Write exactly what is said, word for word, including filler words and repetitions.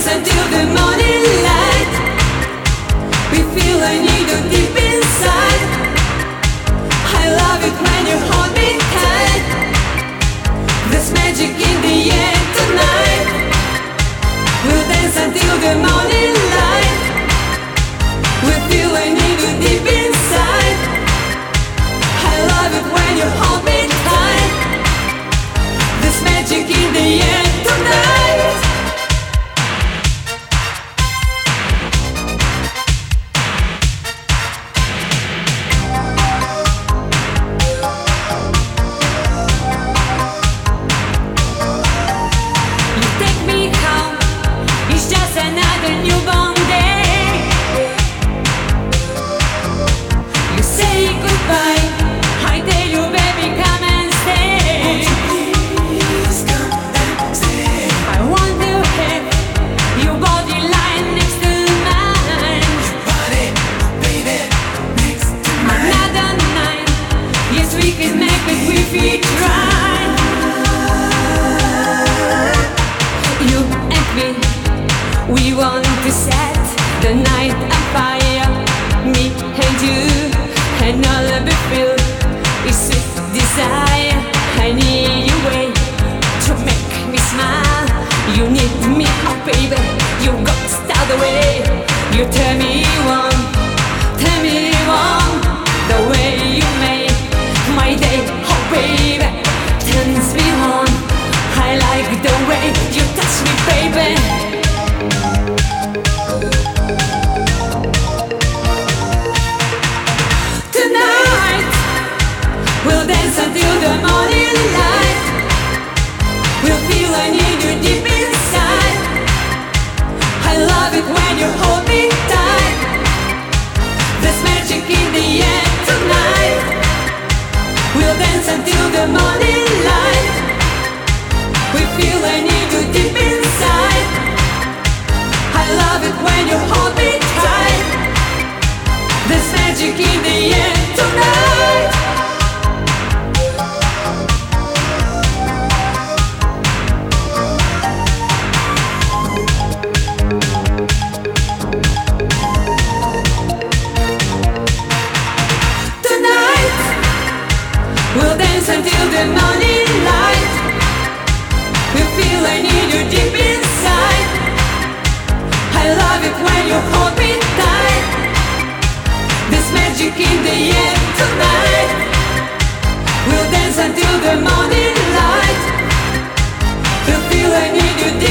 dance until the morning light. We feel I need you deep inside. I love it when you hold me tight. There's magic in the air tonight. We'll dance until the morning light. We feel I need you deep inside. I love it when you hold me tight. There's magic in the air tonight. You take me home, it's just another newborn day. You say goodbye, I tell you baby come and stay. I want to have your body lying next to mine. Another night, yes we can make it if we try. You and me, we want to set the night on fire. Me and you, and all of it filled with sweet desire. I need you way to make me smile. You need me, oh baby, you got to start the way. You turn me on, turn me on, the way you make my day, oh baby, turns me on. I like the way you touch me, baby. Tonight, we'll dance until the morning light. We'll feel I need you deep inside. I love it when you hold me tight. There's magic in the air tonight. We'll dance until the morning light. We feel I need you deep inside. I love it when you hold me tight. There's magic in the air tonight. Tonight, we'll dance until the morning light. We feel I need you deep inside. I love it when you hold me tight. There's magic in the air tonight. We'll dance until the morning light. We feel I need you deep